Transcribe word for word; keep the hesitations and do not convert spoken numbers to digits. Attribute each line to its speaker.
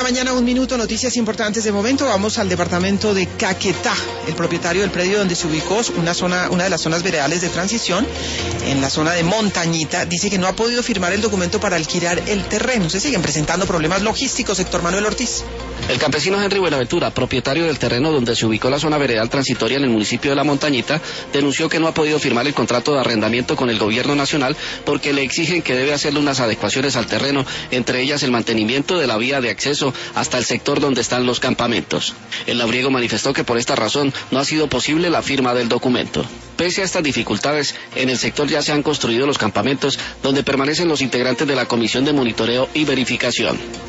Speaker 1: mañana, un minuto, noticias importantes de momento. Vamos al departamento de Caquetá. El propietario del predio donde se ubicó una zona, una de las zonas veredales de transición, en la zona de Montañita, dice que no ha podido firmar el documento para alquilar el terreno. Se siguen presentando problemas logísticos, Héctor Manuel Ortiz.
Speaker 2: El campesino Henry Buenaventura, propietario del terreno donde se ubicó la zona veredal transitoria en el municipio de La Montañita, denunció que no ha podido firmar el contrato de arrendamiento con el gobierno nacional porque le exigen que debe hacerle unas adecuaciones al terreno, entre ellas el mantenimiento de la vía de acceso hasta el sector donde están los campamentos. El labriego manifestó que por esta razón no ha sido posible la firma del documento. Pese a estas dificultades, en el sector ya se han construido los campamentos donde permanecen los integrantes de la Comisión de Monitoreo y Verificación.